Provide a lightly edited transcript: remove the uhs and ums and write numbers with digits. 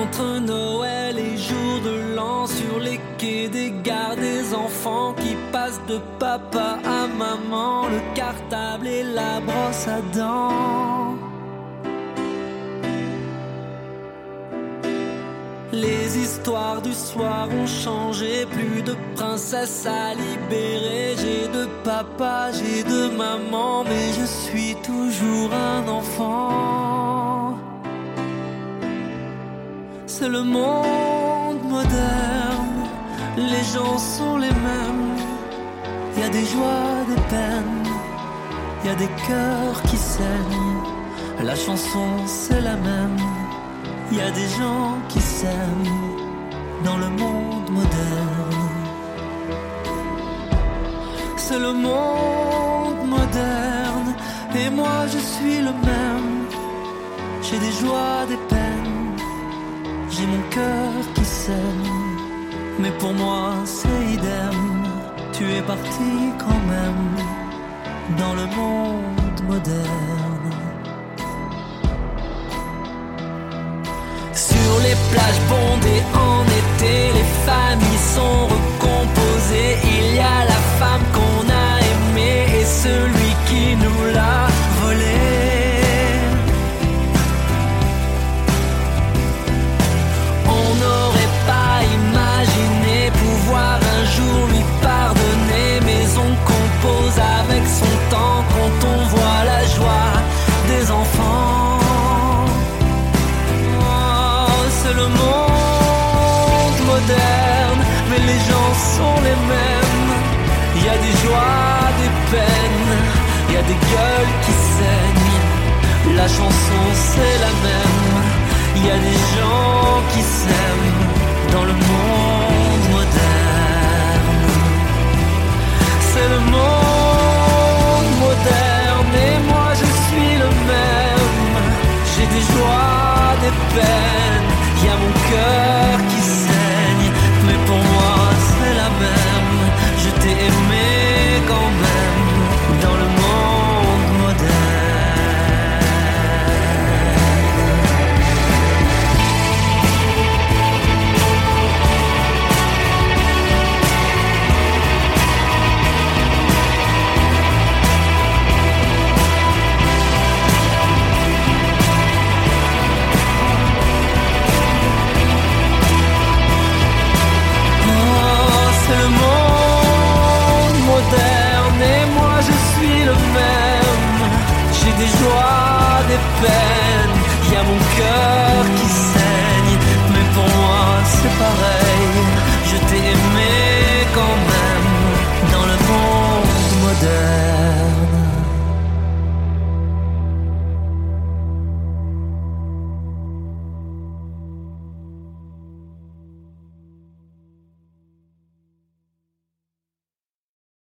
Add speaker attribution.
Speaker 1: Entre Noël et jour de l'an, sur les quais des gares, des enfants qui passent de papa à maman, le cartable et la brosse à dents. Les histoires du soir ont changé, plus de princesse à libérer. J'ai de papa, j'ai de maman, mais je suis toujours un enfant. C'est le monde moderne, les gens sont les mêmes. Y a des joies, des peines, y a des cœurs qui saignent. La chanson c'est la même. Y a des gens qui s'aiment dans le monde moderne. C'est le monde moderne et moi je suis le même. J'ai des joies, des peines, j'ai mon cœur qui saigne. Mais pour moi c'est idem, tu es parti quand même dans le monde moderne. Sur les plages bondées en été, les familles sont recomposées. Il y a la femme qu'on a aimée et celui qui nous l'a volée. On n'aurait pas imaginé pouvoir un jour lui pardonner, mais on compose avec son temps quand on voit la joie des enfants. C'est le monde moderne, mais les gens sont les mêmes. Il y a des joies, des peines, il y a des gueules qui saignent. La chanson c'est la même. Il y a des gens qui s'aiment dans le monde moderne. C'est le monde moderne et moi je suis le même. J'ai des joies, des peines, y a mon cœur qui saigne, mais pour moi c'est la même. Je t'ai aimé quand même dans le monde moderne. C'est le monde moderne et moi je suis le même. J'ai des joies, des peines, y a mon cœur qui